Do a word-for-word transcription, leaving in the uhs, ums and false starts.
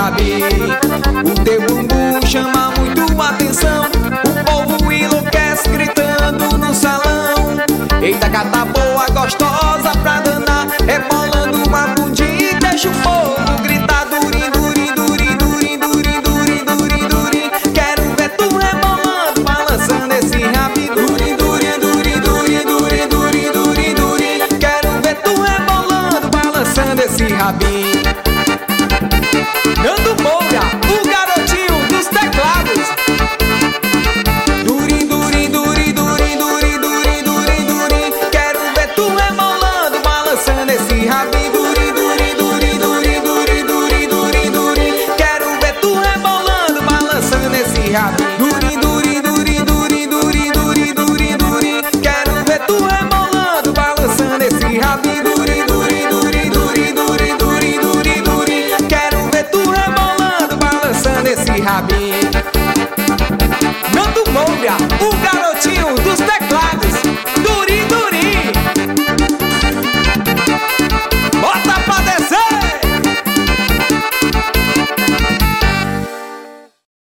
rabinho. O teu bumbum chama muito atenção, o povo enlouquece gritando no salão. Eita, gata boa, gostosa pra danar, rebolando uma bundinha e deixa o povo gritar durim, durim, durim, durim, durim, durim, durim, durim. Quero ver tu rebolando, balançando esse rabinho. Durim, durim, durim, durim, durim, durim, durim, durim. Quero ver tu rebolando, balançando esse rabinho. Nando Moura, o garotinho dos teclados. Durim, durim, durim, durim, durim, durim, durim, durim. Quero ver tu rebolando, balançando esse rabinho. Durim, durim, durim, durim, durim, durim, durim, durim. Quero ver tu rebolando, balançando esse rabinho. Durim, durim, durim, durim, durim, durim, durim, durim. Quero ver tu rebolando, balançando esse rabinho. Durim, durim, durim, durim, durim, durim, durim, durim. Quero ver tu rebolando, balançando esse rabinho. Nando Moura, o garotinho dos teclados.